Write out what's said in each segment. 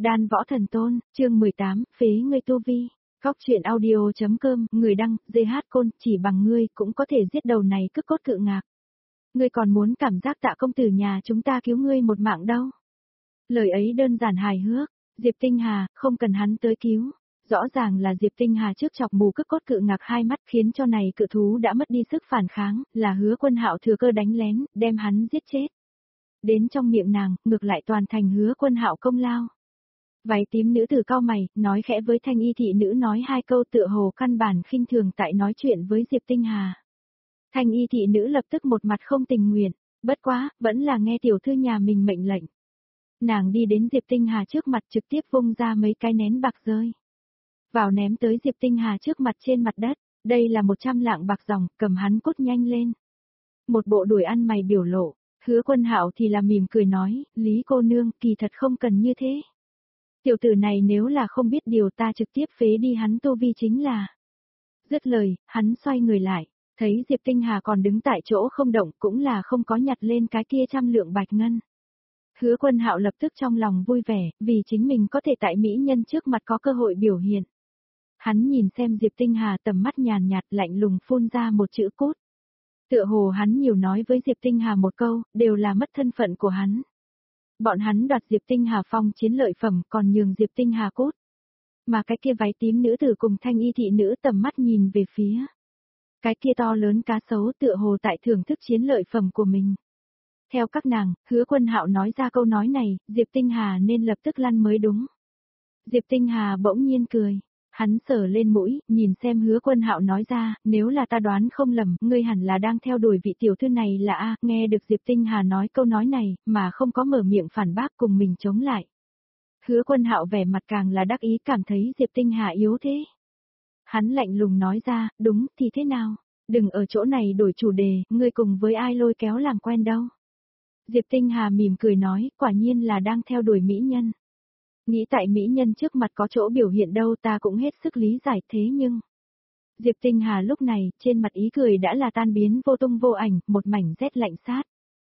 Đan Võ Thần Tôn, chương 18, phế ngươi tu vi. Góc truyện audio.com, người đăng, GH Côn, chỉ bằng ngươi cũng có thể giết đầu này cướp cốt cự ngạc. Ngươi còn muốn cảm giác Tạ công tử nhà chúng ta cứu ngươi một mạng đâu. Lời ấy đơn giản hài hước, Diệp Tinh Hà, không cần hắn tới cứu. Rõ ràng là Diệp Tinh Hà trước chọc mù cướp cốt cự ngạc hai mắt khiến cho này cự thú đã mất đi sức phản kháng, là Hứa Quân Hạo thừa cơ đánh lén, đem hắn giết chết. Đến trong miệng nàng, ngược lại toàn thành Hứa Quân Hạo công lao. Váy tím nữ tử cau mày, nói khẽ với thanh y thị nữ nói hai câu tựa hồ căn bản khinh thường tại nói chuyện với Diệp Tinh Hà. Thanh y thị nữ lập tức một mặt không tình nguyện, bất quá, vẫn là nghe tiểu thư nhà mình mệnh lệnh. Nàng đi đến Diệp Tinh Hà trước mặt trực tiếp vung ra mấy cái nén bạc rơi. Vào ném tới Diệp Tinh Hà trước mặt trên mặt đất, đây là 100 lạng bạc dòng, cầm hắn cút nhanh lên. Một bộ đuổi ăn mày biểu lộ, Hứa Quân Hạo thì là mỉm cười nói, Lý cô nương, kỳ thật không cần như thế. Tiểu tử này nếu là không biết điều ta trực tiếp phế đi hắn tu vi chính là. Dứt lời, hắn xoay người lại, thấy Diệp Tinh Hà còn đứng tại chỗ không động cũng là không có nhặt lên cái kia 100 lượng bạch ngân. Hứa Quân Hạo lập tức trong lòng vui vẻ, vì chính mình có thể tại mỹ nhân trước mặt có cơ hội biểu hiện. Hắn nhìn xem Diệp Tinh Hà tầm mắt nhàn nhạt lạnh lùng phun ra một chữ cút. Tựa hồ hắn nhiều nói với Diệp Tinh Hà một câu, đều là mất thân phận của hắn. Bọn hắn đoạt Diệp Tinh Hà phong chiến lợi phẩm còn nhường Diệp Tinh Hà cút. Mà cái kia váy tím nữ tử cùng thanh y thị nữ tầm mắt nhìn về phía. Cái kia to lớn cá sấu tựa hồ tại thưởng thức chiến lợi phẩm của mình. Theo các nàng, Hứa Quân Hạo nói ra câu nói này, Diệp Tinh Hà nên lập tức lăn mới đúng. Diệp Tinh Hà bỗng nhiên cười. Hắn sờ lên mũi, nhìn xem Hứa Quân Hạo nói ra, nếu là ta đoán không lầm, ngươi hẳn là đang theo đuổi vị tiểu thư này là a. Nghe được Diệp Tinh Hà nói câu nói này, mà không có mở miệng phản bác cùng mình chống lại. Hứa Quân Hạo vẻ mặt càng là đắc ý cảm thấy Diệp Tinh Hà yếu thế. Hắn lạnh lùng nói ra, đúng thì thế nào, đừng ở chỗ này đổi chủ đề, ngươi cùng với ai lôi kéo làm quen đâu. Diệp Tinh Hà mỉm cười nói, quả nhiên là đang theo đuổi mỹ nhân. Nghĩ tại mỹ nhân trước mặt có chỗ biểu hiện đâu ta cũng hết sức lý giải thế nhưng. Diệp Tinh Hà lúc này, trên mặt ý cười đã là tan biến vô tung vô ảnh, một mảnh rét lạnh sát.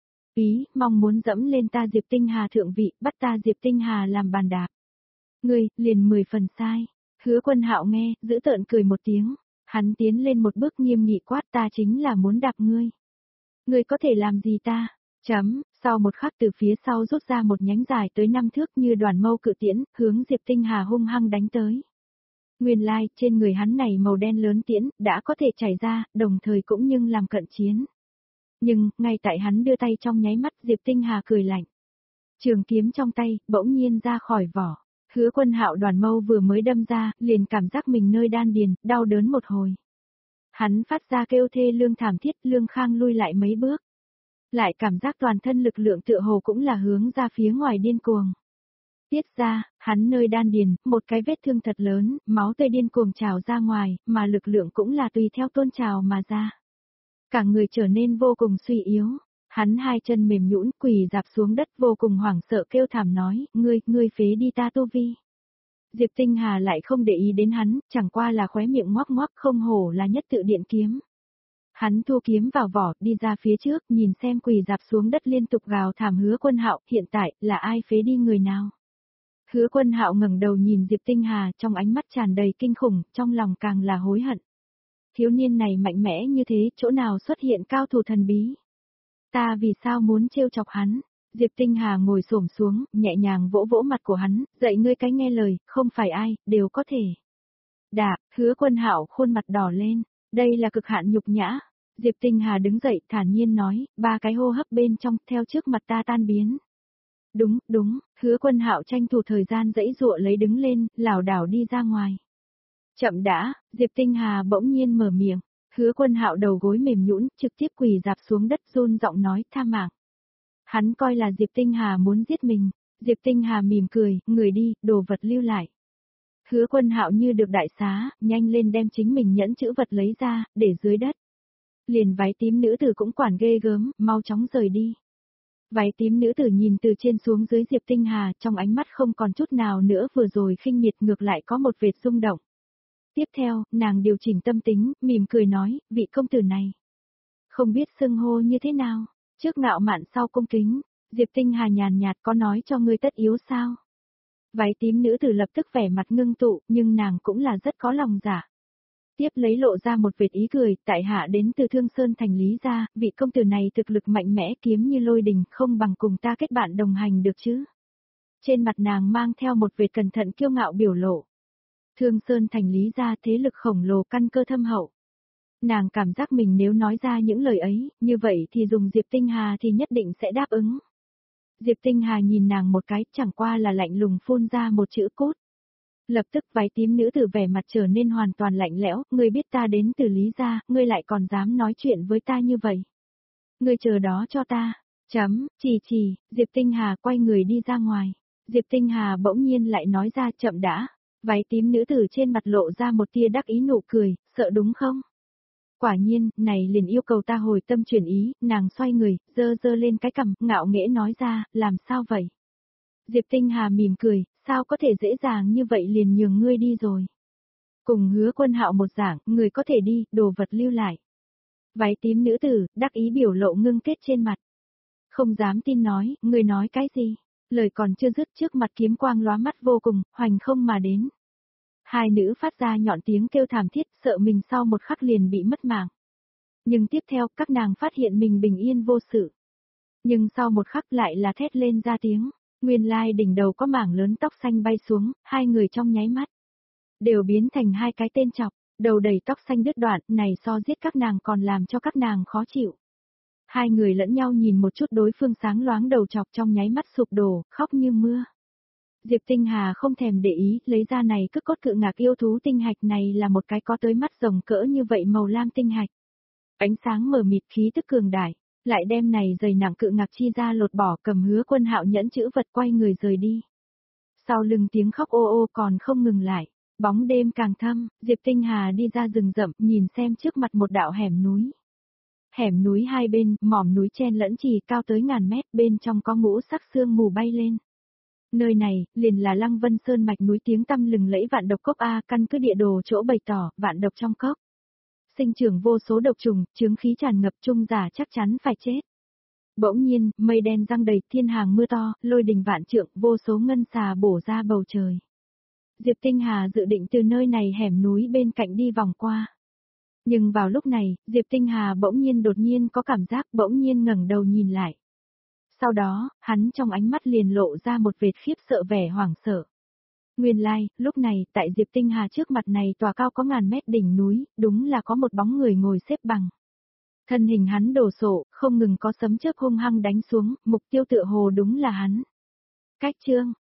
Ý, mong muốn dẫm lên ta Diệp Tinh Hà thượng vị, bắt ta Diệp Tinh Hà làm bàn đạp. Ngươi, liền 10 phần sai. Hứa Quân Hạo nghe, giữ tợn cười một tiếng. Hắn tiến lên một bước nghiêm nghị quát ta chính là muốn đạp ngươi. Ngươi có thể làm gì ta? Sau một khắc từ phía sau rút ra một nhánh dài tới 5 thước như đoàn mâu cự tiễn, hướng Diệp Tinh Hà hung hăng đánh tới. Nguyên lai, trên người hắn này màu đen lớn tiễn, đã có thể chảy ra, đồng thời cũng nhưng làm cận chiến. Nhưng, ngay tại hắn đưa tay trong nháy mắt Diệp Tinh Hà cười lạnh. Trường kiếm trong tay, bỗng nhiên ra khỏi vỏ. Hứa Quân Hạo đoàn mâu vừa mới đâm ra, liền cảm giác mình nơi đan điền, đau đớn một hồi. Hắn phát ra kêu thê lương thảm thiết, Lương Khang lui lại mấy bước. Lại cảm giác toàn thân lực lượng tựa hồ cũng là hướng ra phía ngoài điên cuồng. Tiết ra, hắn nơi đan điền, một cái vết thương thật lớn, máu tươi điên cuồng trào ra ngoài, mà lực lượng cũng là tùy theo tôn trào mà ra. Cả người trở nên vô cùng suy yếu, hắn hai chân mềm nhũn quỳ dạp xuống đất vô cùng hoảng sợ kêu thảm nói, ngươi phế đi ta tu vi. Diệp Tinh Hà lại không để ý đến hắn, chẳng qua là khóe miệng ngoác ngoác không hổ là nhất tự điện kiếm. Hắn thu kiếm vào vỏ, đi ra phía trước, nhìn xem quỳ dạp xuống đất liên tục gào thảm Hứa Quân Hạo, hiện tại, là ai phế đi người nào? Hứa Quân Hạo ngẩng đầu nhìn Diệp Tinh Hà, trong ánh mắt tràn đầy kinh khủng, trong lòng càng là hối hận. Thiếu niên này mạnh mẽ như thế, chỗ nào xuất hiện cao thủ thần bí? Ta vì sao muốn trêu chọc hắn? Diệp Tinh Hà ngồi xổm xuống, nhẹ nhàng vỗ vỗ mặt của hắn, dạy ngươi cái nghe lời, không phải ai, đều có thể. Đạp, Hứa Quân Hạo khuôn mặt đỏ lên, đây là cực hạn nhục nhã. Diệp Tinh Hà đứng dậy thản nhiên nói, 3 cái hô hấp bên trong, theo trước mặt ta tan biến. Đúng, Hứa Quân Hạo tranh thủ thời gian dãy dụa lấy đứng lên, lảo đảo đi ra ngoài. Chậm đã, Diệp Tinh Hà bỗng nhiên mở miệng, Hứa Quân Hạo đầu gối mềm nhũn, trực tiếp quỳ dạp xuống đất run giọng nói, tha mạng. Hắn coi là Diệp Tinh Hà muốn giết mình, Diệp Tinh Hà mỉm cười, người đi, đồ vật lưu lại. Hứa Quân Hạo như được đại xá, nhanh lên đem chính mình nhẫn chữ vật lấy ra, để dưới đất. Liền váy tím nữ tử cũng quản ghê gớm, mau chóng rời đi. Váy tím nữ tử nhìn từ trên xuống dưới Diệp Tinh Hà, trong ánh mắt không còn chút nào nữa vừa rồi khinh miệt ngược lại có một vệt rung động. Tiếp theo, nàng điều chỉnh tâm tính, mỉm cười nói, vị công tử này. Không biết xưng hô như thế nào, trước ngạo mạn sau cung kính, Diệp Tinh Hà nhàn nhạt có nói cho ngươi tất yếu sao? Váy tím nữ tử lập tức vẻ mặt ngưng tụ, nhưng nàng cũng là rất có lòng dạ. Tiếp lấy lộ ra một vệt ý cười, tại hạ đến từ Thương Sơn thành Lý gia, vị công tử này thực lực mạnh mẽ kiếm như lôi đình, không bằng cùng ta kết bạn đồng hành được chứ. Trên mặt nàng mang theo một vệt cẩn thận kiêu ngạo biểu lộ. Thương Sơn thành Lý gia thế lực khổng lồ căn cơ thâm hậu. Nàng cảm giác mình nếu nói ra những lời ấy, như vậy thì dùng Diệp Tinh Hà thì nhất định sẽ đáp ứng. Diệp Tinh Hà nhìn nàng một cái, chẳng qua là lạnh lùng phun ra một chữ cút. Lập tức váy tím nữ tử vẻ mặt trở nên hoàn toàn lạnh lẽo, ngươi biết ta đến từ Lý gia, ngươi lại còn dám nói chuyện với ta như vậy. Ngươi chờ đó cho ta. Chỉ, Diệp Tinh Hà quay người đi ra ngoài. Diệp Tinh Hà bỗng nhiên lại nói ra chậm đã. Váy tím nữ tử trên mặt lộ ra một tia đắc ý nụ cười, sợ đúng không? Quả nhiên, này liền yêu cầu ta hồi tâm chuyển ý, nàng xoay người, dơ lên cái cằm, ngạo nghễ nói ra, làm sao vậy? Diệp Tinh Hà mỉm cười, sao có thể dễ dàng như vậy liền nhường ngươi đi rồi. Cùng Hứa Quân Hạo một dạng, người có thể đi, đồ vật lưu lại. Váy tím nữ tử, đắc ý biểu lộ ngưng kết trên mặt. Không dám tin nói, người nói cái gì? Lời còn chưa dứt trước mặt kiếm quang lóa mắt vô cùng, hoành không mà đến. Hai nữ phát ra nhọn tiếng kêu thảm thiết, sợ mình sau một khắc liền bị mất mạng. Nhưng tiếp theo, các nàng phát hiện mình bình yên vô sự. Nhưng sau một khắc lại là thét lên ra tiếng. Nguyên lai đỉnh đầu có mảng lớn tóc xanh bay xuống, hai người trong nháy mắt. Đều biến thành hai cái tên chọc, đầu đầy tóc xanh đứt đoạn, này so giết các nàng còn làm cho các nàng khó chịu. Hai người lẫn nhau nhìn một chút đối phương sáng loáng đầu chọc trong nháy mắt sụp đổ, khóc như mưa. Diệp Tinh Hà không thèm để ý, lấy ra này cứ cốt cự ngạc yêu thú tinh hạch này là một cái có tới mắt rồng cỡ như vậy màu lam tinh hạch. Ánh sáng mờ mịt khí tức cường đại, lại đem này dày nặng cự ngạc chi ra lột bỏ cầm Hứa Quân Hạo nhẫn chữ vật quay người rời đi. Sau lưng tiếng khóc ô ô còn không ngừng lại, bóng đêm càng thâm, Diệp Tinh Hà đi ra rừng rậm nhìn xem trước mặt một đạo hẻm núi. Hẻm núi hai bên, mỏm núi chen lẫn trì cao tới ngàn mét, bên trong có ngũ sắc sương mù bay lên. Nơi này, liền là Lăng Vân Sơn mạch núi tiếng tăm lừng lẫy vạn độc cốc A, căn cứ địa đồ chỗ bày tỏ, vạn độc trong cốc. Sinh trưởng vô số độc trùng, chướng khí tràn ngập trung giả chắc chắn phải chết. Bỗng nhiên, mây đen giăng đầy, thiên hàng mưa to, lôi đình vạn trượng, vô số ngân xà bổ ra bầu trời. Diệp Tinh Hà dự định từ nơi này hẻm núi bên cạnh đi vòng qua. Nhưng vào lúc này, Diệp Tinh Hà bỗng nhiên đột nhiên có cảm giác, bỗng nhiên ngẩng đầu nhìn lại. Sau đó, hắn trong ánh mắt liền lộ ra một vệt khiếp sợ vẻ hoảng sợ. Nguyên lai, lúc này, tại Diệp Tinh Hà trước mặt này tòa cao có ngàn mét đỉnh núi, đúng là có một bóng người ngồi xếp bằng. Thân hình hắn đồ sộ, không ngừng có sấm chớp hung hăng đánh xuống, mục tiêu tựa hồ đúng là hắn. Cách chương,